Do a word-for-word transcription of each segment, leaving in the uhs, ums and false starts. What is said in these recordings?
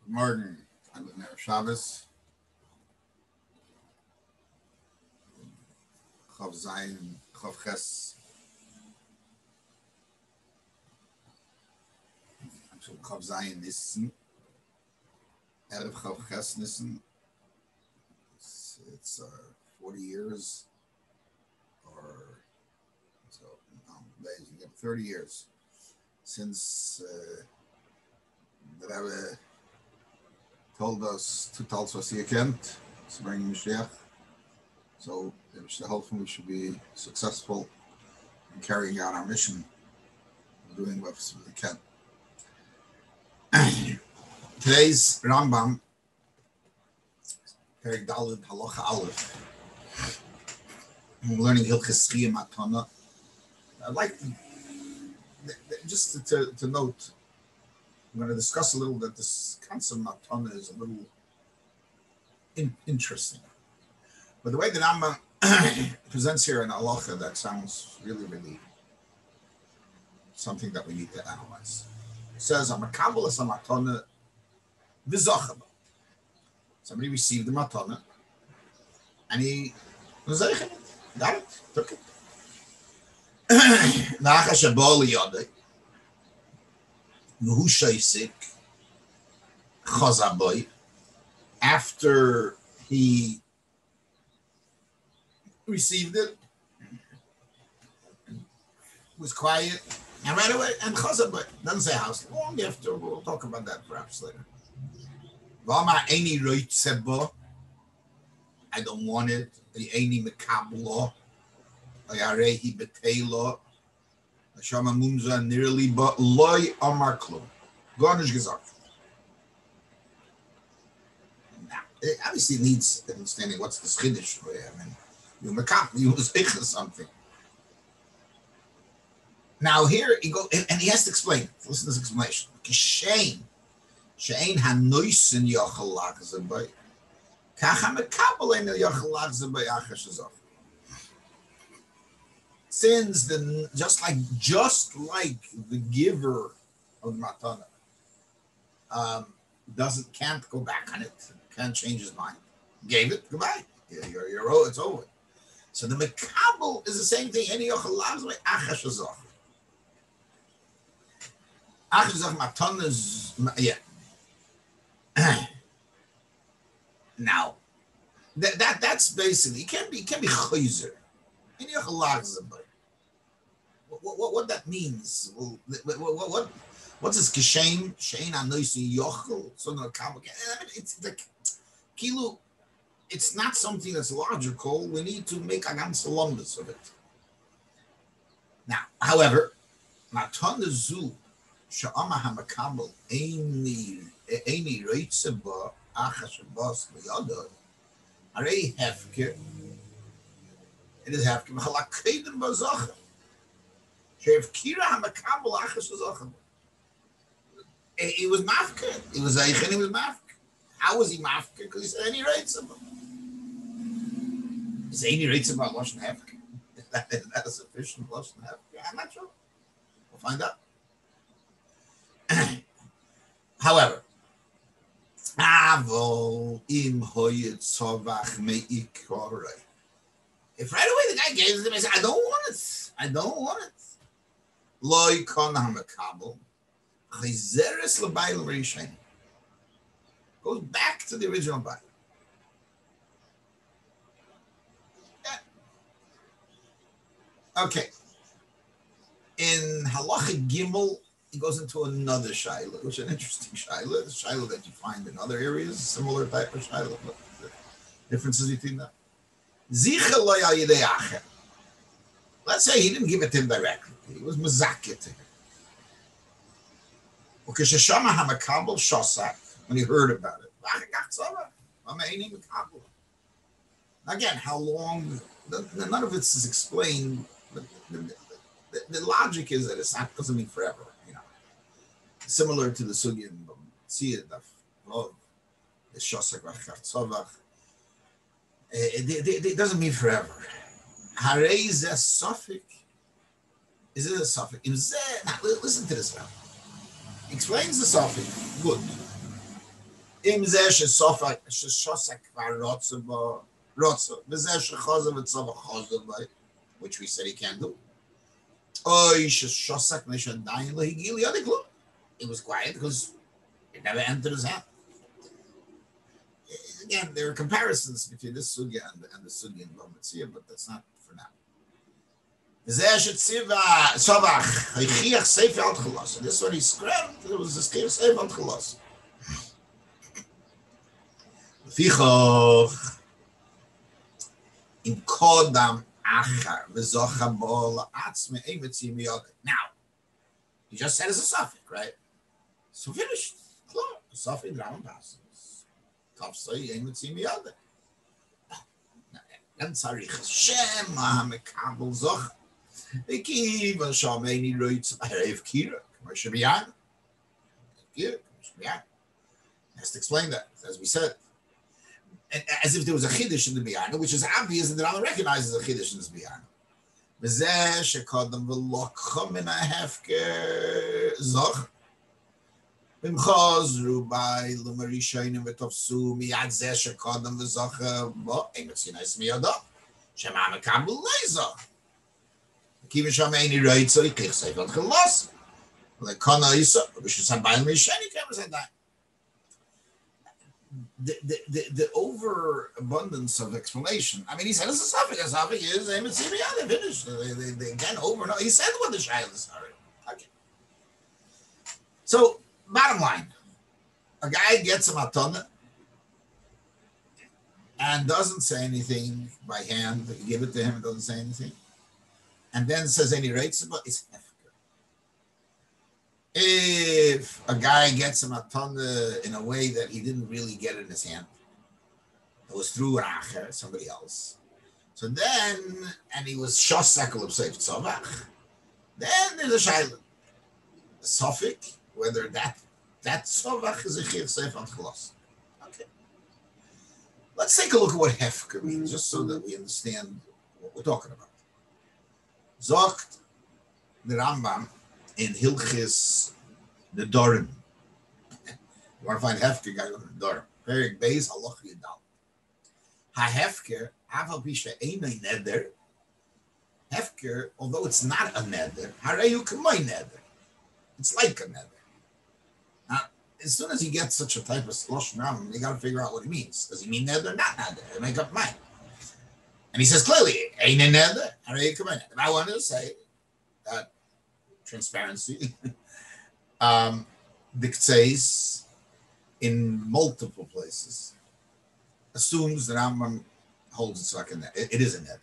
Morgen, an den Shabbos, Chav Zayin, Chav Ches, actually Chav Zayin Nissen, Erev Chav Ches Nissen. It's, it's uh, forty years, or so, no, you get thirty years since uh, the Rebbe told us to tell us he can't, to bring Mashiach. So hopefully we should be successful in carrying out our mission, doing what we can. Today's Rambam, Perek Daled Halacha Aleph. We're learning Hilchos Chiyah Matana. I'd like to, just to, to note, I'm going to discuss a little that this concept of Matana is a little in, interesting. But the way that Rambam presents here in Halacha, that sounds really, really something that we need to analyze. It says, "I'm a kabbalah matana v'zochaba." Somebody received the matana, and he was like, got it, took it. Nachash abol yodei, v'hu shaysik chazaboy. After he received it, was quiet, and right away, and Chazabah doesn't say how long after. We'll talk about that perhaps later. I don't want it. Eini mekablo, ayarehi betelo, Hashama mumza nearly, but loy amar klum. Garnish gesagt. Now, it obviously needs understanding what's the chiddush. I mean, you mekab, you was something. Now here he go, and he has to explain. Listen to this explanation. Kishain, shein hanoisen yochel lachzebay, kacha mekabel ein yochel lachzebay achashazach. Since the just like just like the giver of the matana um, doesn't can't go back on it, can't change his mind. Gave it, goodbye. You're, you're, you're it's over. So the mekabel is the same thing. Any yochel lachzebay achashazach. Achazach matana is yeah. Now, that, that that's basically it can be it can be chayzer. What, what what that means? What what, what what's this kishain? Shein anoisi yochel. So no kabel. It's like kilu. It's not something that's logical. We need to make a ganz lumbus of it. Now, however, matana zu. Sha'ama hamakabel eini eini reitzeba achashabas liyadoi. Arei hefker. It is hefker. Machalakeidim bazacha. She'efkira hamakabel achashabas. It was mafker. It was eichin. It was mafker. How was he mafker? Because he said eini reitzeba. Is eini reitzeba lashon hefker? Is that is that a sufficient lashon hefker? I'm not sure. We'll find out. However, if right away the guy gave it to me, I said, I don't want it. I don't want it. Loy kon hamakabel. Chizeres lebayil rishain. Goes back to the original Bible. Yeah. Okay. In Halacha Gimel, he goes into another shaila, which is an interesting shaila, the shaila that you find in other areas, similar type of shaila, but the differences between them. Let's say he didn't give it to him directly. He was mazakir to him. When he heard about it. Again, how long, none of it is explained, but the, the, the logic is that it's not, doesn't mean forever. Similar to the sugya in Tziyad of the Shosak V'Chavtzovach, it doesn't mean forever. Harei zeh safek. Is it a safek? Now listen to this now. Explains the safek. Good. Im zeh shesofa shosek varotza ba rotza. V'zeh shechaza v'tzava chaza ba, which we said he can't do. Oy shosek nishan dayin lehigil yadiklu. It was quiet because it never entered his hand. Again, there are comparisons between this sugya and the, and the sugya in Bamitzia, but that's not for now. This is what he scrubbed. It was the scale seif al chalas. Fichoch in kodam achar v'zocha bo la'atzme emetzim yodek. Now, he just said it's a suffix, right? So finished. Clear. A suffix Rambam passes. Tafsai emetzim yodek. Then tzarich Hashem ha'mekabel zocha. He has to explain that, as we said. And as if there was a chiddush in the biyana, which is obvious and the Rambam recognizes a chiddush in this biyana. V'zeh shekodam v'lokcha min ha'hefker zoch v'mchazru by l'marishonim v'tofsu miyad zeh shekodam v'zocha bo emetzinais miyado shema mekabel leizoch. Kiven sham any right, so he clicks safe on chalas. Like Kana Isa, we should send by me shiny cameras at that. The the the the overabundance of explanation. I mean, he said it's a suffix. A suffix is aim and see me out. They finished. They, they, they again over and over. He said what the shayla is. All right. Okay. So bottom line, a guy gets a matana and doesn't say anything by hand. You give it to him and doesn't say anything. And then says any rates about it's hefker. If a guy gets a matana in a way that he didn't really get it in his hand, it was through an acher, somebody else. So then, and he was shos sekel of seif tzavach. Then there's a shayla, a suffix, whether that that tzavach is a chir seif on chalas. Okay. Let's take a look at what hefker means, just so that we understand what we're talking about. Zogt the Rambam in Hilchis the Dorim. You want to find Hefker, guy on the Dorim. Perik Beis Halach Yidal. Ha Hefker, Aval Pisha Einay Neder. Hefker, although it's not a Neder, Hareyu Kamay Neder. It's like a Neder. Now, as soon as you get such a type of slush Rambam, you got to figure out what he means. Does he mean Neder? Not Neder. Make up mind. And he says clearly, ain't in there. And I wanted to say that transparency um, dictates in multiple places, assumes that Rambam holds it's like in there. It, it is in there.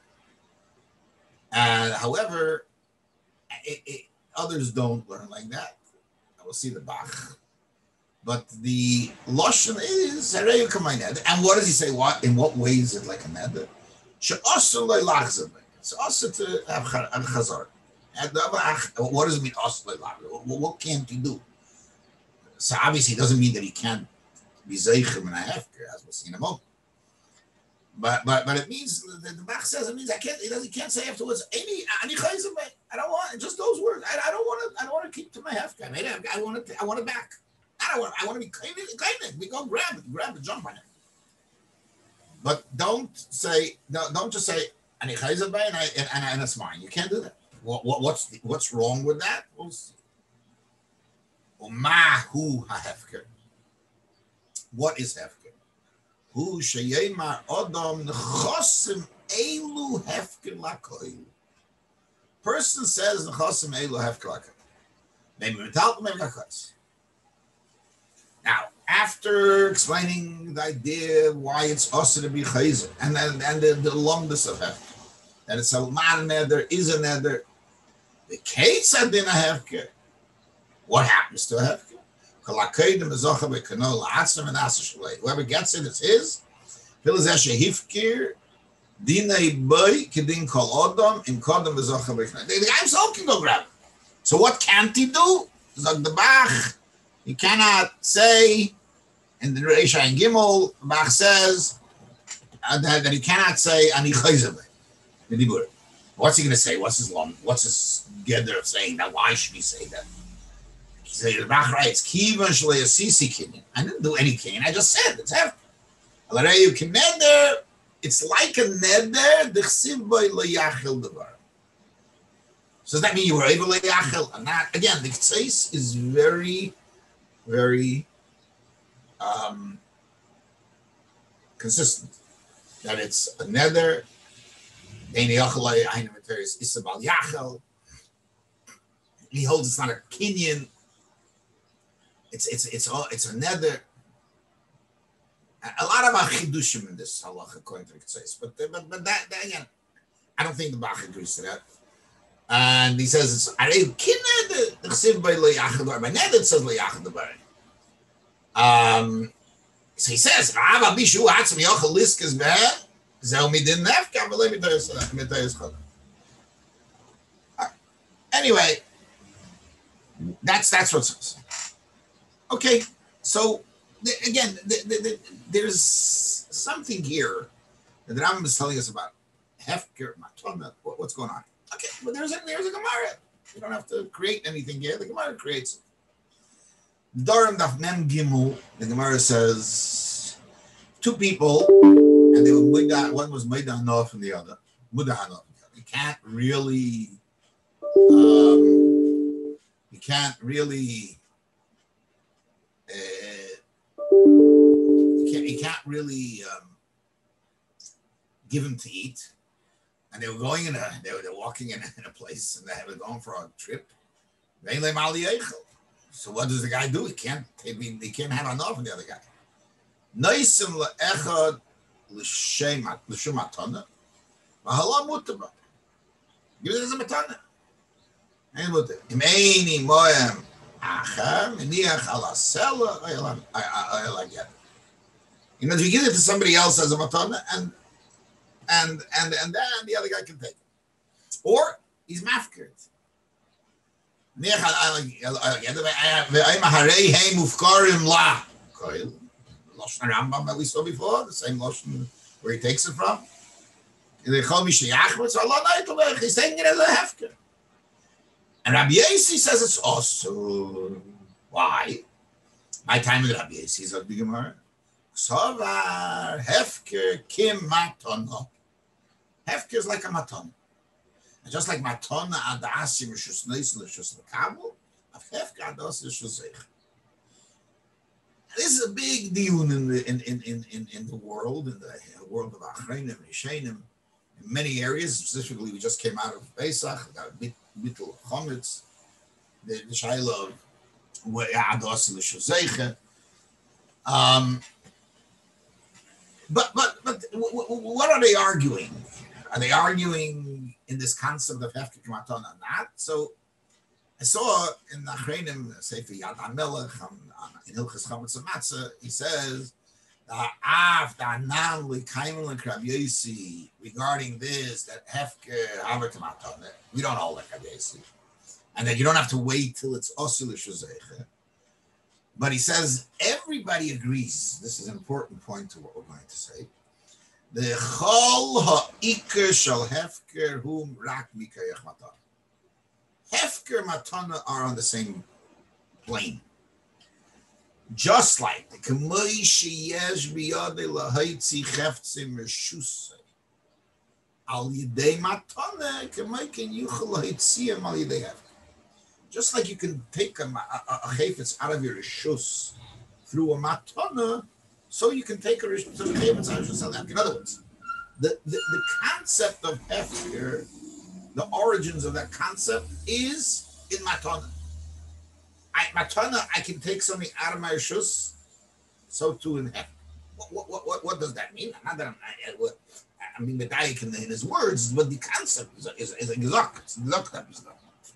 And however, it, it, others don't learn like that. I will see the Bach. But the Lashon is, and what does he say? What in what way is it like a neder? It's also to have chazar. What does it mean? What can't he do? So obviously, it doesn't mean that he can't be zeichem and a hefker, as we'll see in a moment. But but but it means the, the Bach says it means I can't. He doesn't. He can't say afterwards. Any any chayzim. I don't want just those words. I, I don't want to. I don't want to keep to my hefker. I made it. I want it. I want it back. I don't want. I want to be kind of kind of. We go grab it. Grab it. Jump on it. But don't say, no, don't just say, and, and, and, and it's mine. You can't do that. What, what, what's the, what's wrong with that? What is hefker? Hu sheyemar odom nechosim elu hefker lakoil. Person says nechosim elu hefker lakoil. Maybe metal, maybe lakoil. Now, after explaining the idea why it's also to be chayzer and then and the, the lumbus of hefker, that it's a man neder, is a neder, the case had been a hefker. What happens to a hefker? Whoever gets it, it's his. The guy himself can go grab it. So what can't he do? Zog the Bach. He cannot say, and the Reisha and Gimel, Bach says uh, that, that he cannot say ani chayzeh. What's he going to say? What's his long? What's his gather of saying that? Why should he say that? So the Bach writes, Kiva Shalei Asisi Kinyan. I didn't do any Kinyan. I just said it's hefker. Alareyu Kineder. It's like a neder. Dechsiv boy leyachil devar. So does that mean you were able to leyachil? And not again. The ktseis is very, very um, consistent. That it's a neder. He holds it's not a kinyan. It's it's it's all it's a neder. A lot of chidushim in this halacha according to the Ktseis, but but but that, that again, I don't think the Bach agrees to that. And he says it's arei kined the chsiv by leyachad bar. By neder it says leyachad bar. Um, so he says Rav Abishu atzmi yochel liskas beh. Anyway, that's that's what it says. Okay, so the, again, the, the, the, there's something here that the Rambam is telling us about hefker matona. What, what's going on? Okay, but there's a there's a Gemara. You don't have to create anything here. The Gemara creates it. Dorim daf mem gimel. The Gemara says two people. And they were muda, one was muda hanof and the other muda hanof. You can't really, um, you can't really, uh, you can't, you can't really um, give them to eat. And they were going in a, they were, they were walking in a, in a place, and they were going for a trip. So what does the guy do? He can't, he, he can't have enough from the other guy. Noisim le'echad. L'shem matana, v'hala mutaba. Give it as a matana. And what? Imeni moem achar meniach ala sela ayla ayla get. You know, if you give it to somebody else as a matana, and and and and then the other guy can take it, or he's mafkir. Meniach ala ayla get. Ve'ayim harei hey mufkarim la. Lashon Rambam that we saw before, the same Lashon where he takes it from. He's taking it as a hefker. And Rabbi Yossi says it's also. Why? My time with Rabbi Yossi is at the Gemara. Sovar hefker kim matana. Hefker is like a matana. And just like matana adasi rishus neis l'shus l'kabel, of hefker adasi rishus zeich. This is a big deal in the in in in in the world, in the world of Achreinim and Yishainim, in many areas. Specifically, we just came out of Pesach, got Bittul Chometz, the the Shaila of Ados l'Shozeicha. Um, but but but what are they arguing? Are they arguing in this concept of Hefker Kamaton or not? So I saw in the Achreinim, Sefer Yad HaMelech, in Hilchas Chametz Matzah, he says, regarding this, that Hefker Haver Kamaton, we don't hold like Rabbi Yossi, and that you don't have to wait till it's Osul Shuzeicha. But he says, everybody agrees, this is an important point to what we're going to say, the Chol Ha'ikr Shal Hefker Hum Rak Mikayach Matan. Hefker Matana are on the same plane. Just like the Kamoi Sheyesh Biyade Lahaitzi Cheftze Mershuse. Al Yidei Matana, Kamoi Ken Yuchel Lahaitziam Al Yidei Hefker. Just like you can take a, a, a chayfetz out of your rishus through a matana, so you can take a rishus out of chayfetz out of rishus. In other words, the, the, the concept of hefker, the origins of that concept is in matana. I, matana, I can take something out of my rishus, so too in hefker. What, what, what, what does that mean? Not that I'm, I, I mean, the guy in his words, but the concept is a, is, is a gizak. It's a gizak type of stuff.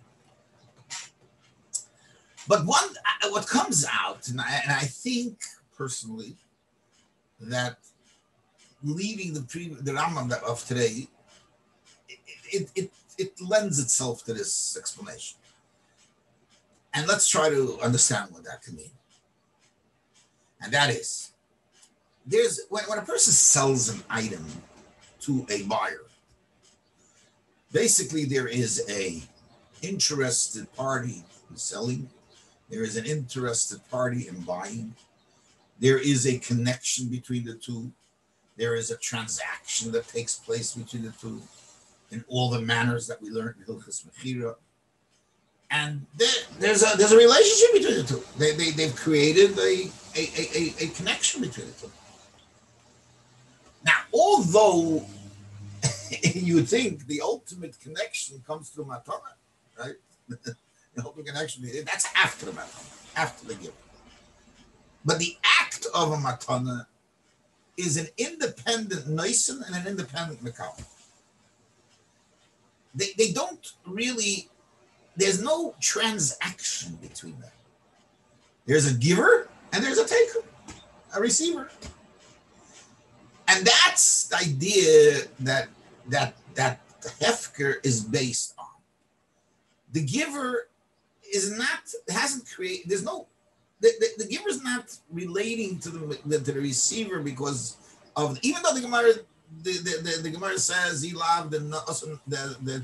But one, what comes out, and I, and I think personally that leaving the pre, the Rambam of today, it, it it it lends itself to this explanation. And let's try to understand what that can mean. And that is, there's when, when a person sells an item to a buyer, basically there is a interested party who's selling. There is an interested party in buying. There is a connection between the two. There is a transaction that takes place between the two in all the manners that we learned in Hilchos Mechira. And there, there's a there's a relationship between the two. They, they, they've created a, a, a, a connection between the two. Now, although you would think the ultimate connection comes through matana, right? The ultimate connection, that's after the matana, after the gift. But the act of a matana is an independent noisen and an independent mekal. They, they don't really, there's no transaction between them. There's a giver and there's a taker, a receiver. And that's the idea that that that hefker is based on. The giver is not, hasn't created, there's no, the, the, the giver is not relating to the, the to the receiver because of, even though the Gemara, the, the, the, the Gemara says, he loved the, the, the,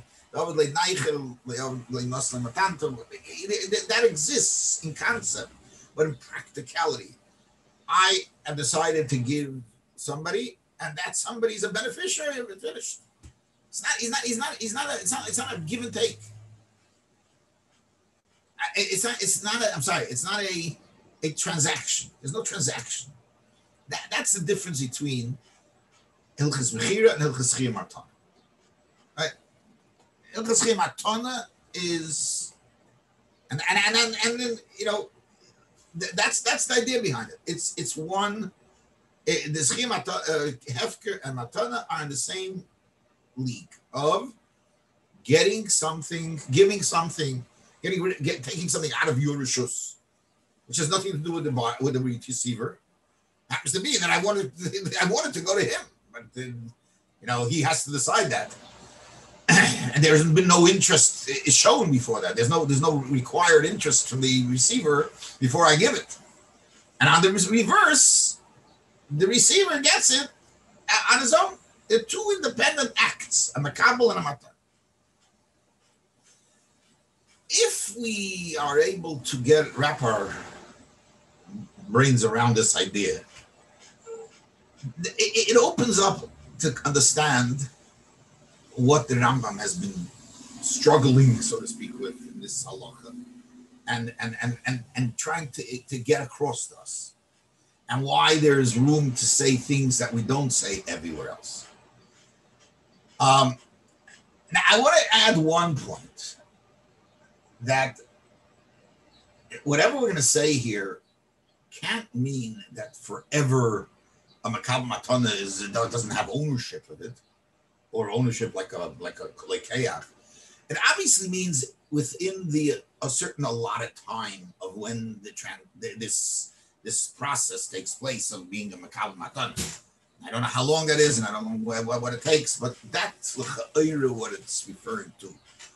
that exists in concept, but in practicality, I have decided to give somebody, and that somebody is a beneficiary of it. Finished. It's not. He's not. He's not. He's not. A, it's not. It's not a give and take. It's not. It's not. A, I'm sorry. It's not a a transaction. There's no transaction. That that's the difference between Hilchos Mechira and Hilchos Chiyuv Matana. Right. Hilchos Chiyuv Matana is, and and and and, and then you know, that's that's the idea behind it. It's it's one. It, the Chiyuv uh, Hefker and Matana are in the same league of getting something, giving something, getting get, taking something out of your rishus, which has nothing to do with the with the receiver. Happens to be that I wanted I wanted to go to him, but then, you know, he has to decide that, and there's been no interest is shown before that. There's no there's no required interest from the receiver before I give it, and on the reverse, the receiver gets it on his own. They're two independent acts, a makabel and a matan. If we are able to get wrap our brains around this idea, it, it opens up to understand what the Rambam has been struggling, so to speak, with in this halacha, and and and and, and trying to, to get across to us, and why there is room to say things that we don't say everywhere else. Um, now, I want to add one point, that whatever we're going to say here can't mean that forever a makabel matana is doesn't have ownership of it, or ownership like a like a like kayach. It obviously means within the a certain allotted time of when the trans this this process takes place of being a makabel matana. I don't know how long that is, and I don't know what, what it takes, but that's what it's referring to.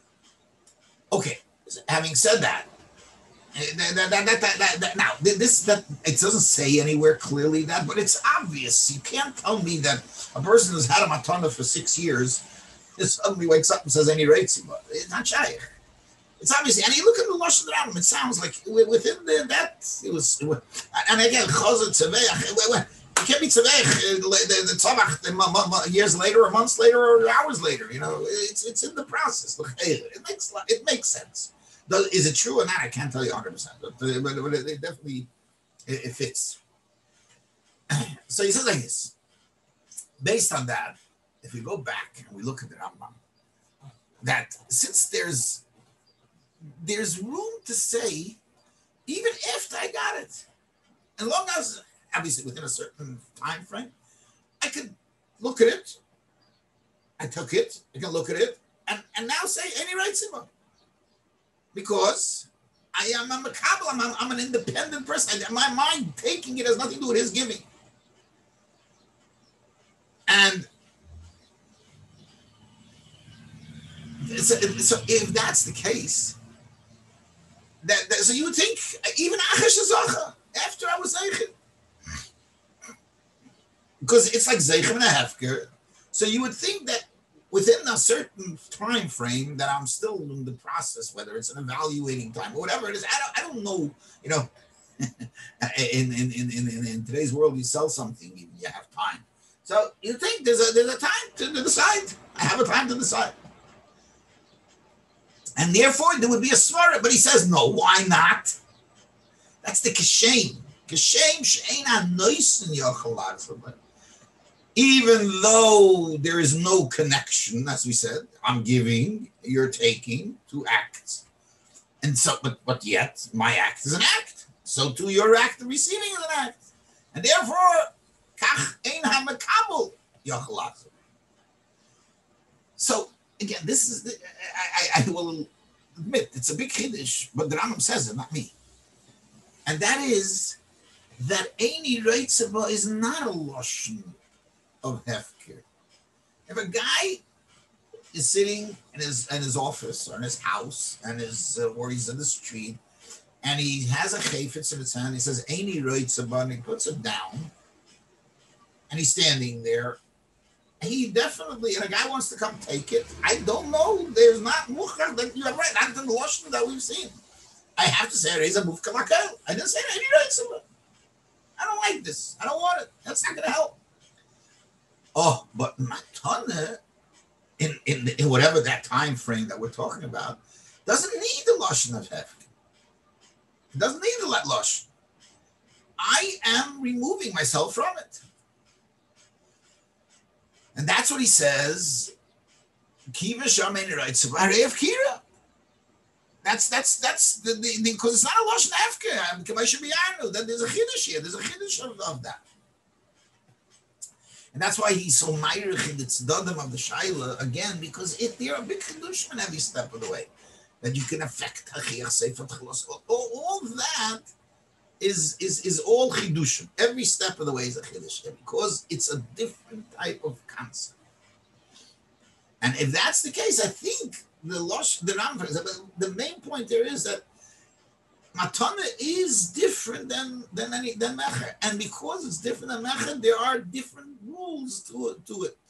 Okay, having said that, that, that, that, that, that, that now this that it doesn't say anywhere clearly that, but it's obvious. You can't tell me that a person who's had a matana for six years suddenly wakes up and says any rates. It's not shaykh. It's obviously, and you look at the Lashon Rambam, it sounds like within the, that it was, it was, and again, chazot tzaveh. It can't be tzaveh the, the tzavach years later, or months later, or hours later. You know, it's it's in the process. It makes it makes sense. Does, is it true or not? I can't tell you one hundred percent, but, but, but it, it definitely it, it fits. So he says like this. Based on that, if we go back and we look at the Rambam, that since there's there's room to say, even after I got it, as long as obviously within a certain time frame, I could look at it. I took it. I can look at it and, and now say any rights in because I am a makabel. I'm, I'm, I'm an independent person. I, my mind taking it has nothing to do with his giving. And so, so if that's the case, that, that so you would think even after I was Zeichen, because it's like Zeichem and a Hefker. So you would think that within a certain time frame that I'm still in the process, whether it's an evaluating time or whatever it is. I don't, I don't know, you know, in, in, in, in, in today's world, you sell something, you, you have time. So you think there's a, there's a time to, to decide. I have a time to decide. And therefore, there would be a svara. But he says, no, why not? That's the kashem. Kashem she'ein hanoisen yochel la'atzma. Even though there is no connection, as we said, I'm giving, you're taking, two acts. And so, but, but yet, my act is an act. So too, your act of receiving is an act. And therefore, kach ein hamakabel yochel la'atzma. So, again, this is, the, I, I, I will admit, it's a big chiddush, but the Rambam says it, not me. And that is that Eini Reitzava is not a loshon of hefker. If a guy is sitting in his in his office or in his house and his uh, or he's in the street and he has a chayfetz in his hand, he says Eini Reitzava, and he puts it down, and he's standing there. He definitely, and a guy wants to come take it. I don't know. There's not muchar that you're right. Not the loshon that we've seen. I have to say, Reza Mufka Lakel. I didn't say any rights. I don't like this. I don't want it. That's not going to help. Oh, but Matana, in, in in whatever that time frame that we're talking about, doesn't need the loshon of hefker. It doesn't need the loshon. I am removing myself from it. And that's what he says. Kiva shamein writes Arev Kira. That's that's that's the because it's not a loshon hefker. Kavasha biyanu. That there's a chiddush here. There's a chiddush of, of that. And that's why he's so ma'irich in the tzedadim of the shaila again, because it they're a big chiddush in every step of the way that you can affect hachiach sefer tchilos. All, all that is is is all chidushim. Every step of the way is a chiddush because it's a different type of concept. And if that's the case, I think the losh the Rambam, the main point there is that matana is different than than any than mecher, and because it's different than mecher, there are different rules to it. To it.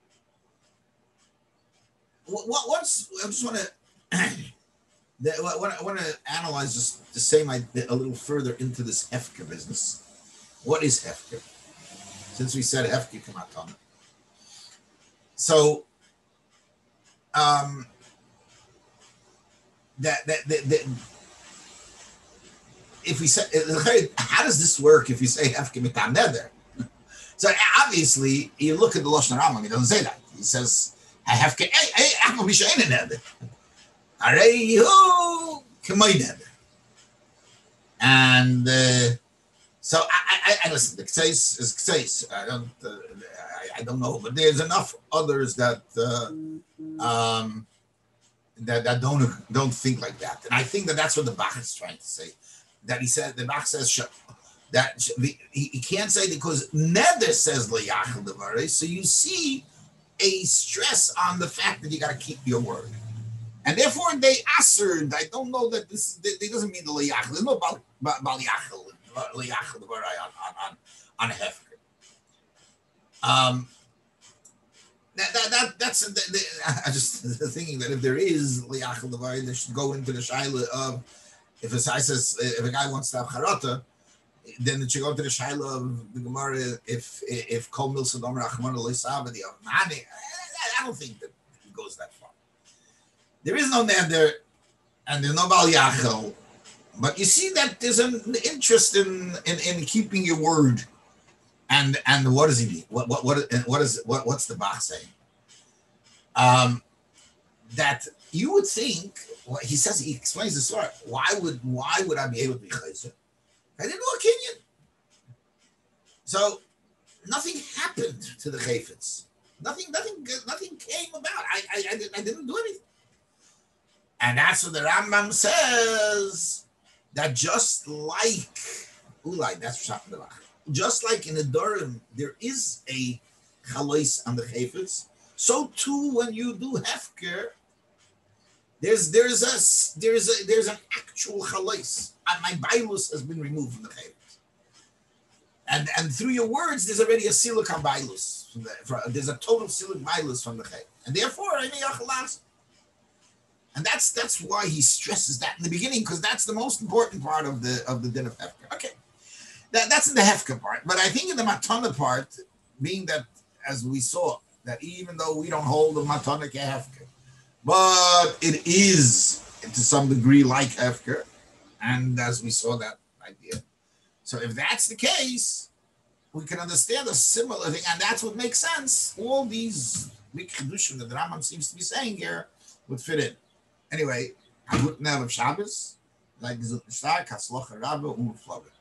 What what's I just want to. I want to analyze just the same idea a little further into this hefker business. What is hefker? Since we said hefker kamatana. So, um, that, that, that, that if we say, how does this work if you say hefker mitam neder? So obviously, you look at the Lashon Rambam, he doesn't say that. He says, hefker, hey, hey, afal b'she'ein neder. And uh, so I, I, I listen. The Kseis is Kseis. I don't, uh, I, I don't know, but there's enough others that uh, um, that that don't don't think like that. And I think that that's what the Bach is trying to say. That he said the Bach says that he, he can't say because Neder says leyachal devarei. So you see a stress on the fact that you got to keep your word. And therefore, they answered. I don't know that this. It doesn't mean the liyachal. There's no bal yachal liyachal on on on a hefker. Um, that that, that that's. The, the, I just thinking that if there is liyachal devarai, they should go into the shaila of if a guy says if a guy wants to have charata, then it should go to the shaila of the Gemara if if kol milsad omer achmana loisavadi of mani. I don't think that it goes that far. There is no neder, and there's no bal yachal, but you see that there's an interest in, in, in keeping your word, and and what does he mean? What what what what is what what's the Bach saying? Um, that you would think. Well, he says he explains the story. Why would why would I be able to be chayzer? I didn't know a kinyan. So nothing happened to the chayfetz. Nothing nothing nothing came about. I I I didn't, I didn't do anything. And that's what the Rambam says, that just like, Ulai, that's just like in the Dorim, there is a chalois on the chayfetz, so too when you do hefker, there's there's a there's a there's an actual chalois. And my bailus has been removed from the chayfetz. And and through your words, there's already a siluk on bailus. There's a total siluk bailus from the chayfetz. and therefore any yachal lachzor. And that's that's why he stresses that in the beginning, because that's the most important part of the of the din of hefker. Okay, that, that's in the hefker part. But I think in the matana part, being that as we saw that even though we don't hold the matana ke hefker, but it is to some degree like hefker, and as we saw that idea. So if that's the case, we can understand a similar thing, and that's what makes sense. All these big chedushim that the Rambam seems to be saying here would fit in. Anyway, a guten Erev Shabbos, like gesagt, stark, Hatzlacha Rabbe, Umflage.